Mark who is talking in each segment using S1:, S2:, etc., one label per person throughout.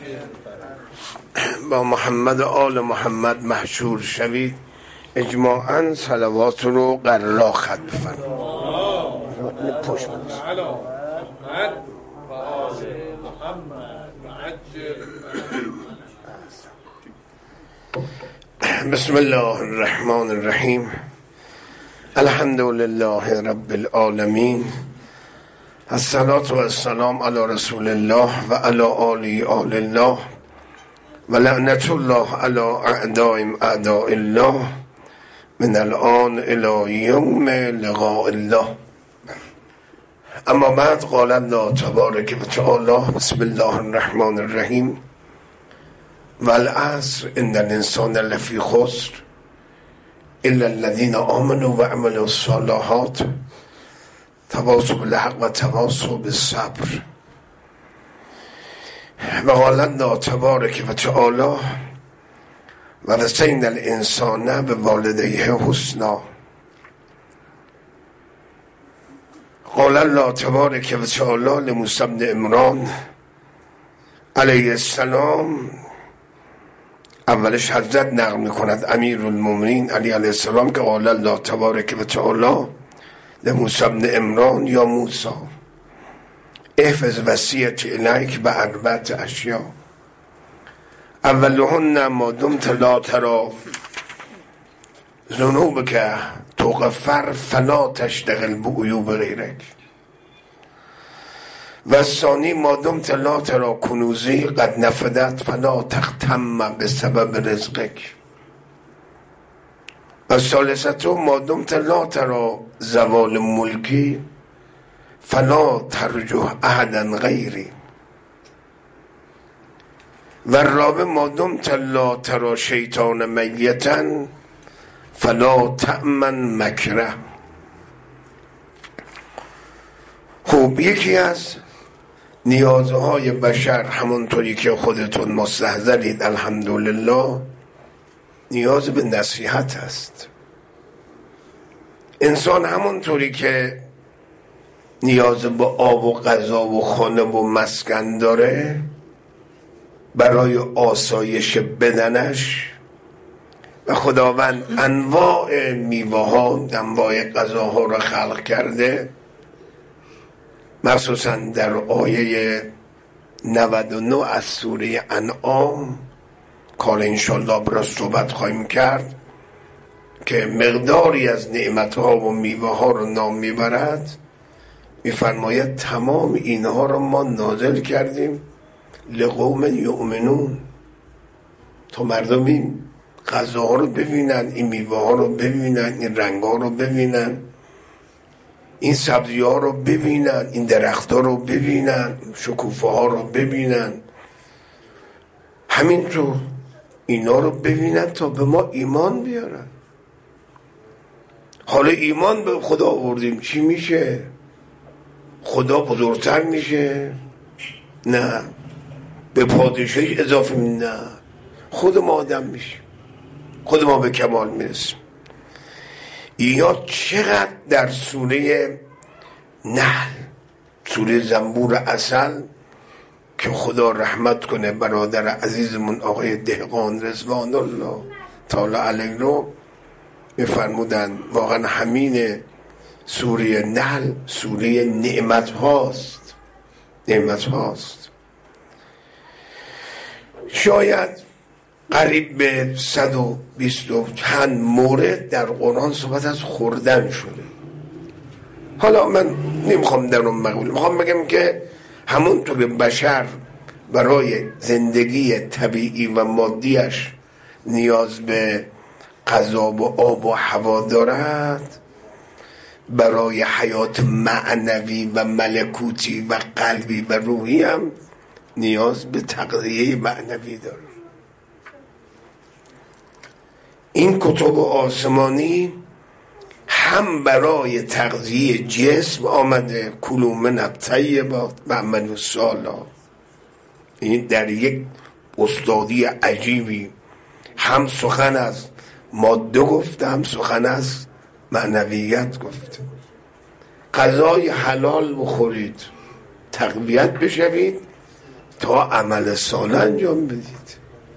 S1: با محمد و آل محمد محشور شوید. اجماعاً صلوات رو قرار خط بفرمایید. پشت بسم الله الرحمن الرحیم. الحمد لله رب العالمین. الصلاة و السلام علی رسول الله و علی آله آل الله و لعنت الله علی اعدائهم اعداء الله من الان الی یوم لقاء الله. اما بعد قال الله تبارک و تعالی بسم الله الرحمن الرحیم والعصر ان الانسان لفی خسر الا الذين آمنوا وعملوا الصالحات تواصوا بالحق و تواصوا بالصبر. و قال الله تبارک و تعالی ووصینا الانسان بوالدیه حسنا. قال الله تبارک و تعالی لموسی بن عمران علیه السلام، اولش حضرت نقل میکند امیرالمومنین علی علیه السلام، که قال الله تبارک و تعالی لموسی بن عمران یا موسی احفظ وصیتی الیک باربعة اشیاء اولهن ما دمت لا تری ذنوبک تغفر فلا تشتغل بعیوب غیرک و الثانی ما دمت لا تری کنوزی قد نفدت فلا تغتم بسبب رزقک و الثالثة ما دمت لا تری زوال ملکی فلا ترجو احدا غیری و الرابع ما دمت لا تری شیطان میتا فلا تأمن مکره. خوب، یکی از نیازهای بشر همونطوری که خودتون مستحضرید الحمدلله نیاز به نصیحت است. انسان همونطوری که نیاز به آب و غذا و خانه و مسکن داره برای آسایش بدنش و خداوند انواع میوه ها انواع غذاها را خلق کرده، مخصوصا در آیه 99 از سوره انعام کار انشالله برای صحبت خواهیم کرد که مقداری از نعمتها و میوه ها رو نام میبرد. میفرماید تمام اینها رو ما نازل کردیم لقوم یؤمنون، تا مردم این غذاها رو ببینن، این میوه ها رو ببینن، این رنگ ها رو ببینن، این سبزی ها رو ببینن، این درخت ها رو ببینن، شکوفه ها رو ببینن، همینطور اینا رو ببینن تا به ما ایمان بیارن. حالا ایمان به خدا آوردیم چی میشه؟ خدا بزرگتر میشه؟ نه. به پادشاهی اضافه نه، خود ما آدم میشه، خود ما به کمال میرسیم. یا چقدر در سوره نحل، سوره زنبور عسل که خدا رحمت کنه برادر عزیزمون آقای دهقان رضوان الله تعالی علیه رو میفرمودن واقعا همین سوره نحل سوره نعمت هاست. نعمت هاست. شاید قریب به 120 چند مورد در قرآن صحبت از خوردن شده. حالا من نمیخوام در اون مقوله، میخوام بگم که همونطور که بشر برای زندگی طبیعی و مادیش نیاز به غذا و آب و هوا دارد، برای حیات معنوی و ملکوتی و قلبی و روحی هم نیاز به تغذیه معنوی داره. این کتب آسمانی هم برای تغذیه جسم آمده، کلوا من الطیبات و اعملوا الصالحات، این در یک استادی عجیبی هم سخن از ماده گفته هم سخن از معنویت گفته. غذای حلال بخورید، تقویت بشوید، تا عمل صالح انجام بدید.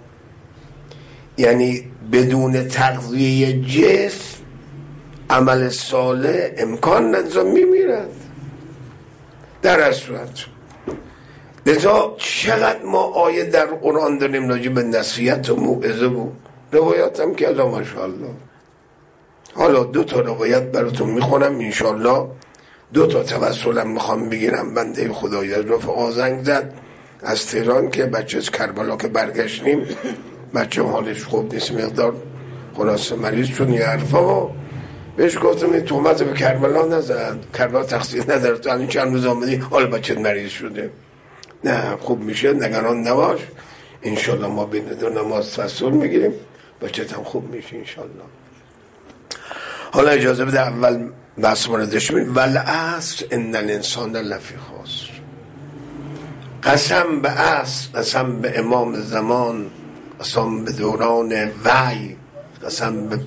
S1: یعنی بدون تغذیه جسم عمل صالح امکان نداره، میمیرد در اصورت. لذا چقدر ما آیه در قرآن داریم راجع به نصیحت و موعظه و روایات هم که الله ماشاءالله. حالا 2 تا روایت براتون میخونم انشالله. 2 تا توسلم میخوام بگیرم. بنده خدای از رفقا زنگ زد از تهران که بچه از کربلا که برگشتیم، بچه حالش خوب نیست، مقدار خلاصه مریض شد یه حرفا، بهش گفتم این تهمت به کربلا نزن، کربلا تقصیر نداره، تو همین چند روز آمدی حالا بچه مریض شده. نه خوب میشه، نگران نباش، انشالله ما بین 2 نماز توسل میگیریم بچه هم خوب میشه انشالله. حالا اجازه بده اول بحث موردش بگیم. والعصر ان الانسان لفی خسر. قسم به عصر، قسم به امام زمان، قسم به دوران وحی، قسم به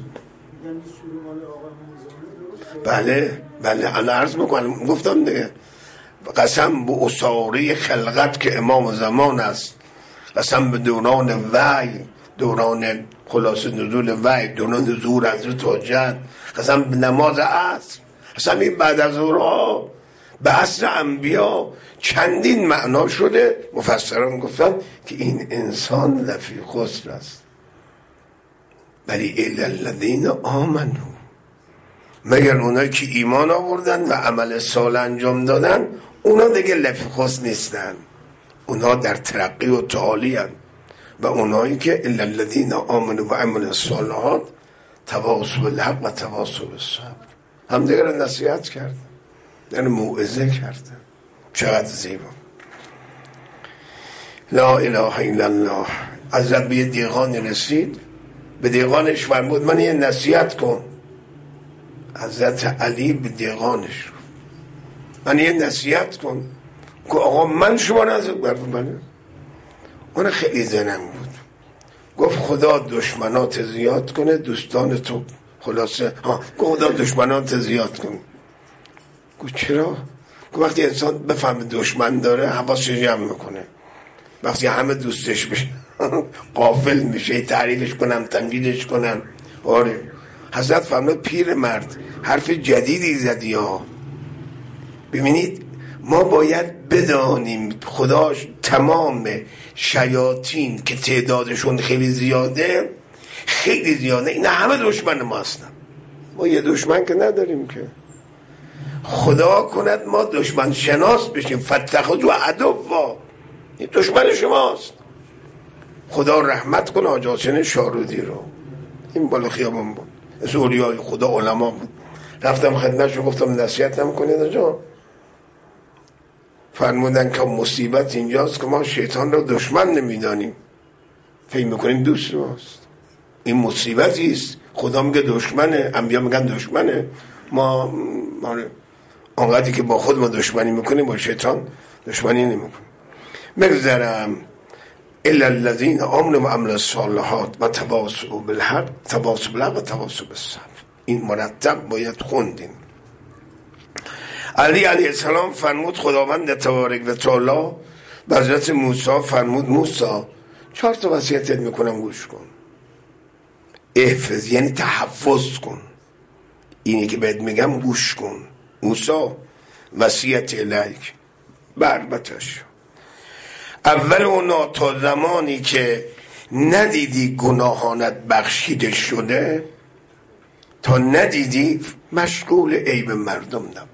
S1: بله انا عرض میکنم گفتم دیگه، قسم به اساره خلقت که امام زمان است، قسم به دوران وحی، دوران خلاص نزول وحی، دوران نزول حضرت حجت، قسم به نماز عصر، قسم این بعد از ظهرها به عصر انبیا چندین معنا شده. مفسران گفتن که این انسان لفی خسر است، ولی الا الذین آمنوا، مگر اونایی که ایمان آوردن و عمل صالح انجام دادن، اونا دیگه لفی خسر نیستن، اونا در ترقی و تعالی هستند. و اونایی که الا الذین آمنوا و عملوا الصالحات تواصوا بالحق و تواصوا بالصبر، هم دیگه رو نصیحت کردن، یعنی موعظه کردن. چقدر زیبا. لا اله الا الله. حضرت به دیغان رسید، به دیغانش فرمود من یه نصیحت کن. حضرت علی به دیغانش من یه نصیحت کن که آقا من شما نزد برفت. اون خیلی زنم بود، گفت خدا دشمنات زیاد کنه دوستان تو، خلاصه خدا دشمنات زیاد کنه. گفت چرا؟ گفت وقتی انسان بفهمه دشمن داره حواسش جمع میکنه، وقتی همه دوستش بشه غافل میشه، تعریفش کنن تنقیدش کنن. آره حضرت فرمود پیر مرد حرف جدیدی زدی ها. ببینید ما باید بدانیم خداش تمام شیاطین که تعدادشون خیلی زیاده اینا همه دشمن ما هستن. ما یه دشمن که نداریم که. خدا کند ما دشمن شناس بشیم. فتخذوا عدوا، این دشمن شماست. خدا رحمت کنه حاج حسین شارودی رو، این بالا خیابان بود، از اولیای خدا علما بود. رفتم خدمتش رو گفتم نصیحتم کنید آجا. فرمودن که مصیبت اینجاست که ما شیطان رو دشمن نمیدانیم، فکر میکنیم دوست ماست. این مصیبتی است. خدا میگه دشمنه، انبیا میگن دشمنه. ما آنقدری که با خود ما دشمنی میکنیم با شیطان دشمنی نمیکنیم. بگذرم الا الذین آمنوا و عملوا الصالحات و تواصوا بالحق تواصوا بالحق و تواصوا بالصبر. این مرتب باید خوندیم. علی علیه السلام فرمود خداوند تبارک و تعالی به حضرت موسی فرمود موسی 4 تا وصیتت میکنم گوش کن. احفظ یعنی تحفظ کن، اینی که بهت میگم گوش کن. موسی وصیت الیک بربتش. اول اونا تا زمانی که ندیدی گناهانت بخشیده شده، تا ندیدی مشغول عیب مردم نباش.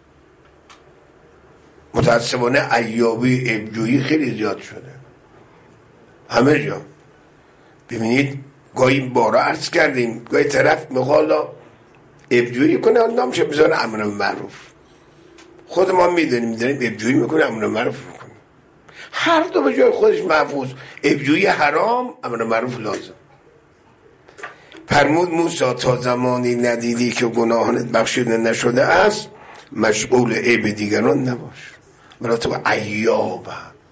S1: متاسفانه عیابی عیبجویی خیلی زیاد شده همه جا. ببینید گاهی بارا عرض کردیم، گاهی طرف میخوالا عیبجویی کنه، حالا نامشه بذاره امر معروف. خود ما میدونیم عیبجویی میکنه امر معروف میکنه. هر دو به جای خودش محفوظ. عیبجویی حرام، امر معروف لازم. فرمود موسی تا زمانی ندیدی که گناهانت بخشیده نشده است مشغول عیب دیگران نباش، برای تو عیابه.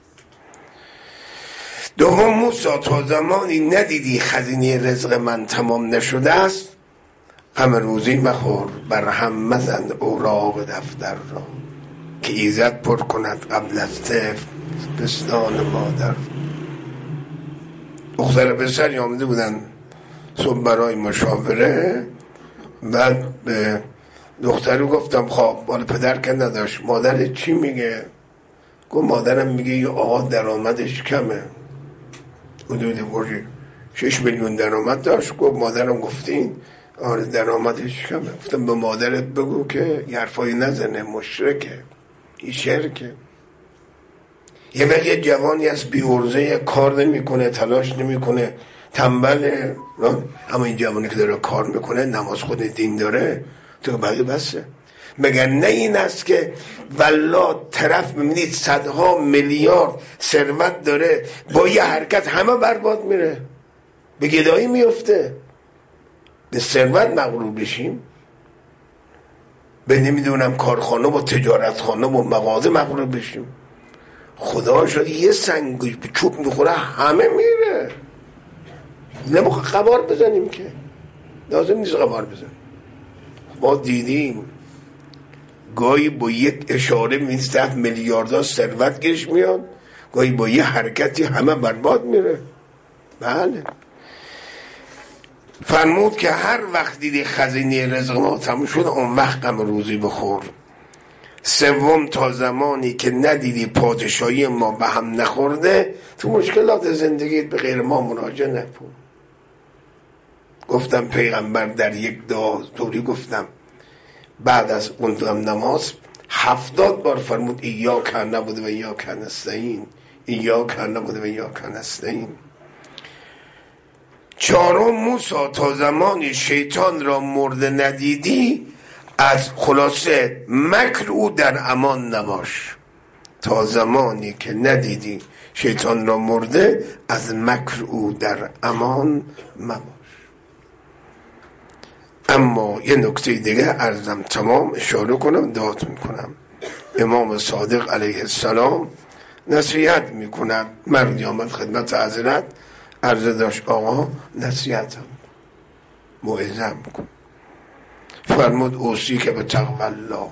S1: دوم موسی تا زمانی ندیدی خزینه رزق من تمام نشده است غم روزی مخور، بر هم مزن اوراق دفتر را که ایزد پر کند قبل از طفل پستان مادر. دختر پسری آمده بودن صبح برای مشاوره. بعد به دختر گفتم خب مال پدر که نداشت، مادر چی میگه؟ گفت مادرم میگه یه آقا درآمدش کمه، حدود 6 میلیون درآمد داشت. گفت مادرم گفتین آره درآمدش کمه. گفتم به مادرت بگو که یه حرفایی نزنه، مشرکه، این شرکه. یه وقت یه جوانی از بی عرضه کار نمیکنه، تلاش نمیکنه، تنبله، اما این جوانی که داره کار میکنه، نماز خود دین داره، تو بقیه بسه. مگر نه این است که والله طرف میبینید صدها میلیارد ثروت داره، با یه حرکت همه برباد میره، به گدایی میفته. به ثروت مغرور بشیم، به نمیدونم کارخانه و تجارتخانه و مغازه مغرور بشیم. خدا شد یه سنگ چوب میخوره همه میره. نمیخواه قبار بزنیم که لازم نیست قبار بزنیم. ما دیدیم گاهی با یک اشاره میسته میلیاردها ثروت گیرش میاد، گاهی با یه حرکتی همه برباد میره. بله فرمود که هر وقت دیدی خزینه رزق ما تموم شد، اون وقت غم روزی بخور. سوم تا زمانی که ندیدی پادشاهی ما به هم نخورده، تو مشکلات زندگیت به غیر ما مراجعه نکن. گفتم پیغمبر در یک دوری گفتم بعد از قندم نماز 70 بار فرمود ایاک نعبد و ایاک نستعین، ایاک نعبد و ایاک نستعین. چهارم موسی تا زمانی شیطان را مرده ندیدی، از خلاصه مکر او در امان نباش. تا زمانی که ندیدی شیطان را مرده، از مکر او در امان مباش. اما یه نکته دیگه عرضم تمام اشاره کنم، دعاتون کنم. امام صادق علیه السلام نصیحت میکند. مردی آمد خدمت حضرت، عرضه داشت آقا نصیحتم موعظه‌ام کن. فرمود اوصی که به تقوی الله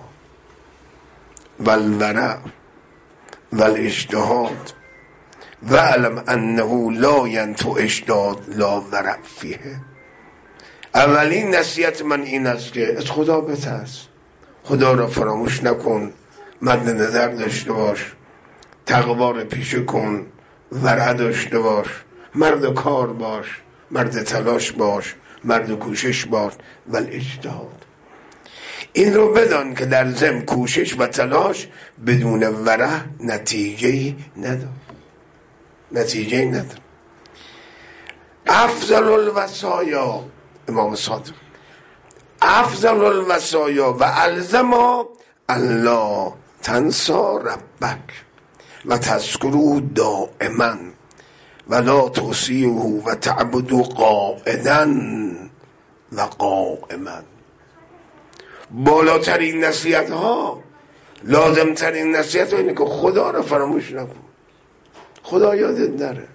S1: والورع والاجتهاد و علم انه لا ینفع اجتهاد لا ورع فیه. اولین نصیحت من این است که از خدا بترس، خدا را فراموش نکن، مد نظر داشته باش، تقوا را پیشه کن، ورع داشته باش، مرد کار باش، مرد تلاش باش، مرد کوشش باش. والاجتهاد، این رو بدان که در ضمن کوشش و تلاش بدون ورع نتیجه نداره، نتیجه نداره. افضل الوصایا، امام صادق، افضل الوصایا و الزما الله تنسا ربک و تذکروا دائما و لا توصیه و تعبدوا قائدا و قائما. بالاترین نصیحت ها، لازمترین نصیحت ها اینه که خدا را فراموش نکن، خدا یادت نره.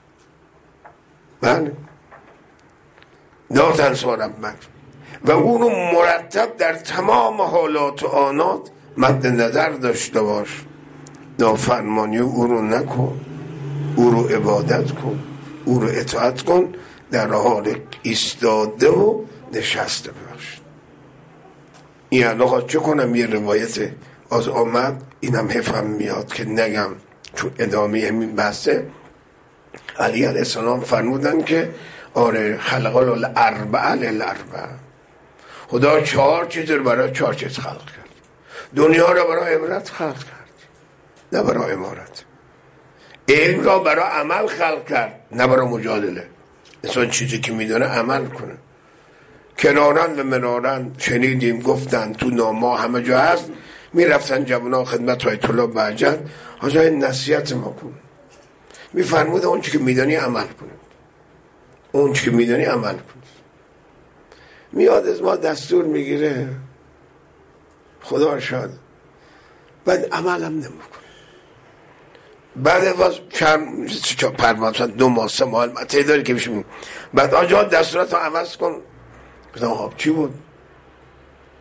S1: بله لا تنسا ربک، و اون رو مرتب در تمام حالات و آنات مد نظر داشته باش. نافرمانی او رو نکن، او رو عبادت کن، او رو اطاعت کن، در حال ایستاده و نشسته باش. این علاقه چه کنم؟ یه روایت از آمد، اینم حفظم میاد که نگم چون ادامه همین بحثه. علی علیه السلام فرمودن که آره خلق الاربعه للاربعه، خدا 4 چیز رو برای 4 چیز خلق کرد. دنیا را برای عبرت خلق کرد، نه برای امارت. علم را برای عمل خلق کرد، نه برای مجادله. انسان چیزی که میدونه عمل کنه. کنارن و منارن شنیدیم گفتن تو نامه همه جا هست، میرفتن جوانان خدمت آیت الله بهجت، حاجا این نصیحت ما کن. میفرموده اون چی که میدانی عمل کنه، اون چی که میدانی عمل کن. میاد از ما دستور میگیره، خدا شاد، بعد عملم نمیکنه. بعد از پرواز 2 ماه 3 ماه تعدادی که میشه، بعد آجا دستورات رو عوض کن. گفتم چی بود؟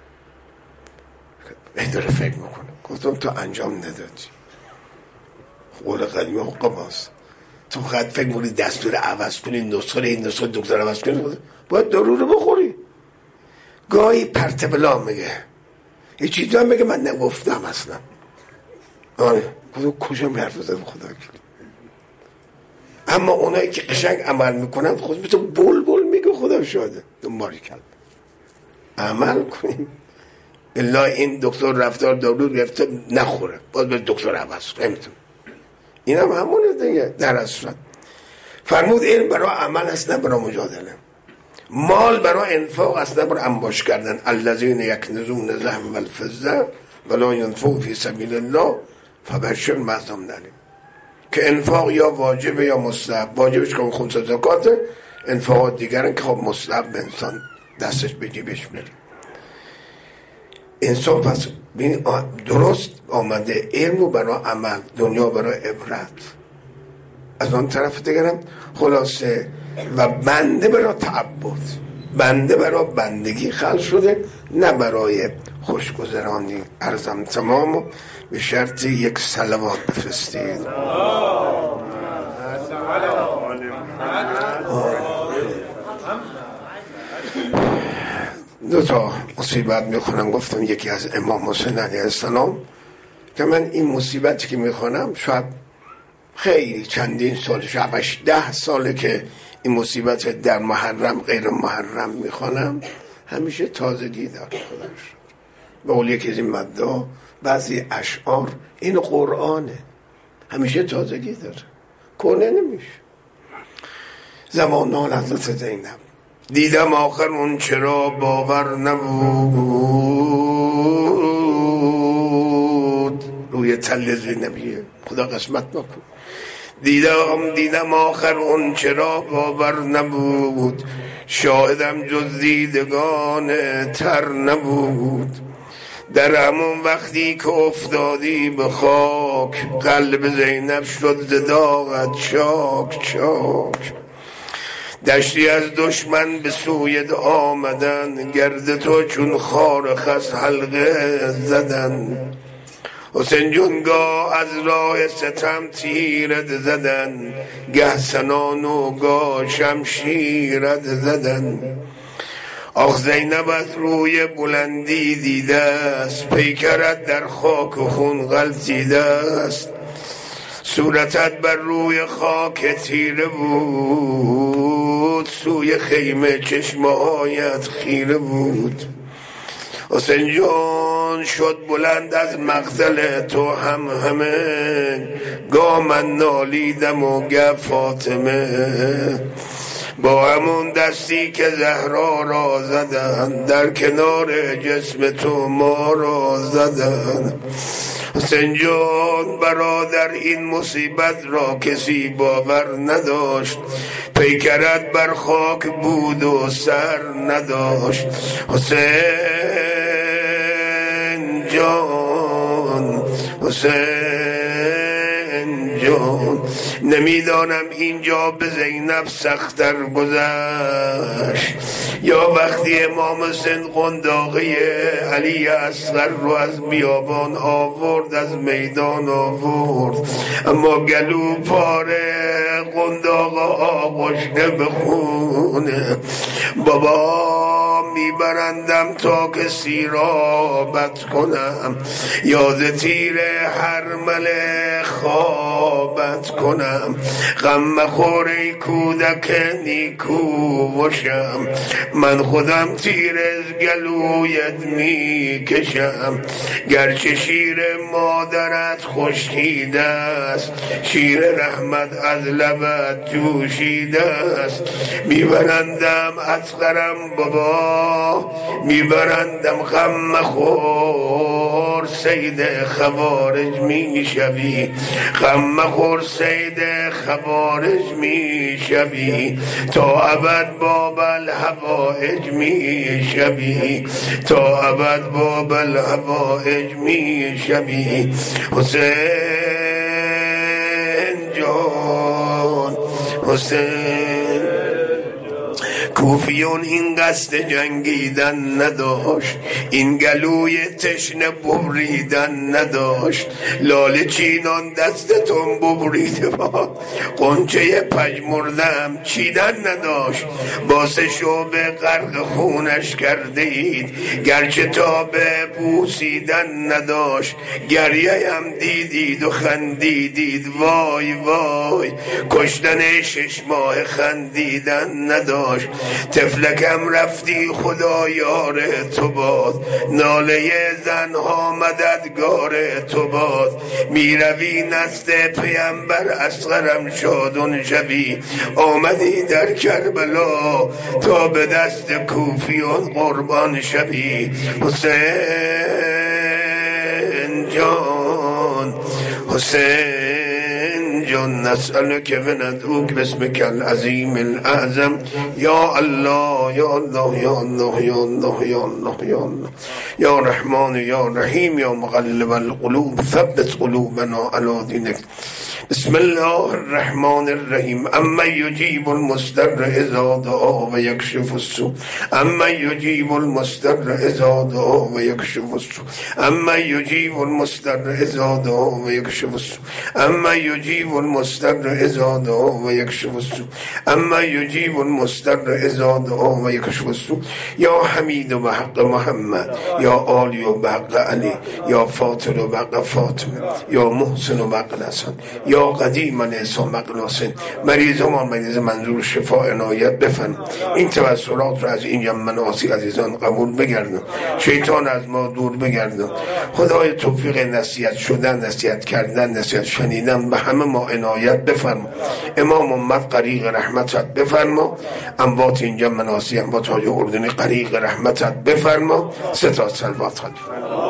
S1: این داره فکر میکنه. گفتم تو انجام ندادی، قول قدیم حقماست. تو فقط فکر کنی دستور عوض کنی، نسخه این نسخه دکتر عوض کنی، باید دارو رو بخوری. گاهی پرتبلا میگه یه چیزی هم میگه من نگفتم اصلا. کجا حرف زدم خدا کنی. اما اونایی که قشنگ عمل میکنن خود به تو بول بول میگه خدا شاده دنباری کرد. عمل کنیم الا این دکتر رفتار دارو گرفته نخوره باید به دکتر عوض کنیم. این هم همونه دیگه. در اصل فرمود علم برای عمل است نه برای مجادله. مال برای انفاق است نه برای انباش کردن. الذین یکنزون الذهب والفضه ولا ينفقون فی سبیل الله فبشر المحسنین. که انفاق یا واجبه یا مستحب. واجبش که خمس زکاته، انفاقات دیگرن که خب مستحب به انسان دستش به جیبش میره. انسان پس درست آمده علم برای عمل، دنیا برای عبرت. از آن طرف دیگرم خلاصه و بنده برای تعبد، بنده برای بندگی خلق شده نه برای خوشگذرانی. عرضم تمام و به شرط یک صلوات بفرستید. دو تا مصیبت میخونم. گفتم یکی از امام حسین علیه السلام که من این مصیبتی که میخونم شاید خیلی چندین سال، شاید 10 ساله که این مصیبت در محرم غیر محرم میخونم، همیشه تازگی داره. خودش به قول یکی از این مبدا بعضی اشعار این قرآنه، همیشه تازگی داره، کنه نمیشه. زمان حضرت زینب دیدم آخر اون چرا باور نبود. روی تل زینبیه، خدا قسمت نکن. دیدم آخر اون چرا باور نبود. شاهدم جز دیدگان تر نبود. در همون وقتی که افتادی به خاک، قلب زینب شد ز داغت چاک چاک. دشتی از دشمن به سویت آمدن، گرد تو چون خار خس حلقه زدن. حسین جونگاه از راه ستم تیرت زدن، گه سنان و گاه شمشیرت زدن. آخ زینب از روی بلندی دیده است، پیکرت در خاک و خون غلطیده است. صورتت بر روی خاک تیره بود، سوی خیمه چشمهایت خیره بود. حسین جان شد بلند از مقتل تو همه، گاه من نالیدم و گه فاطمه. با همون دستی که زهرا را زدن، در کنار جسم تو ما را زدن. حسین جان برادر این مصیبت را کسی باور نداشت، پیکرت بر خاک بود و سر نداشت. حسین جان، حسین جان، نمیدانم اینجا به زینب سختر گذشت یا وقتی امام حسین قنداقه علی اصغر رو از بیابان آورد، از میدان آورد. اما گلو پاره قنداق آغشته به خونه. بابا میبرندم تا که سیرابت کنم، یاد تیر هرمل خوابت کنم. غم مخور ای کودک نیکو باشم، من خودم تیر از گلویت میکشم. گرچه شیر مادرت خشکیده است، شیر رحمت از لبت جوشیده است. میبرندم اصغرم بابا، میبرندم غم مخور سید خوارج میشوی. غم مخور سید خوارج میشوی، تا ابد باب الحوائج میشوی، تا ابد باب الحوائج میشوی. حسین جان، حسین کوفیون این قصد جنگیدن نداشت، این گلوی تشنه ببریدن نداشت. لاله چینان دستتون ببریده باد، قنچه پژمردم چیدن نداشت. باسه شعبه غرق خونش کرده اید، گرچه تا به بوسیدن نداشت. گریه هم دیدید و خندیدید، وای وای کشتن 6 ماه خندیدن نداشت. طفلکم رفتی خدا یار تو باد، ناله زنها مددگار تو باد. میروی نزد پیامبر اصغرم شادون شوی، آمدی در کربلا تا به دست کوفیان قربان شوی. حسین جان حسین جان نسألك وندعوك باسمك العظيم الأعظم يا الله يا الله يا الله يا الله يا الله يا الله يا رحمن يا رحيم يا مقلب القلوب ثبت قلوبنا على دينك. بسم الله الرحمن الرحيم. أما يجيب المضطر إذا دعا ويكشف السوء، أما يجيب المضطر إذا دعا ويكشف السوء، أما يجيب المضطر إذا دعا ويكشف السوء، أما يجيب المضطر إذا دعا ويكشف السوء، أما يجيب المضطر إذا دعا ويكشف السوء. يا حميد بحق محمد، يا عالي بحق علي، يا فاطر بحق فاطمة، يا محسن بحق الحسن، یا قدیم انسان مقناسن. مریضمان مریض منظور شفا عنایت بفرم. این توسلات رو از این مناسی عزیزان قبول بگردن، شیطان از ما دور بگردن. خدای توفیق نصیحت شدن، نصیحت کردن، نصیحت شنیدن به همه ما عنایت بفرما. امام امت غریق رحمتت بفرما، اموات اینجا مناسی اموات های اردنی غریق رحمتت بفرما. 3 تا صلوات خواهد.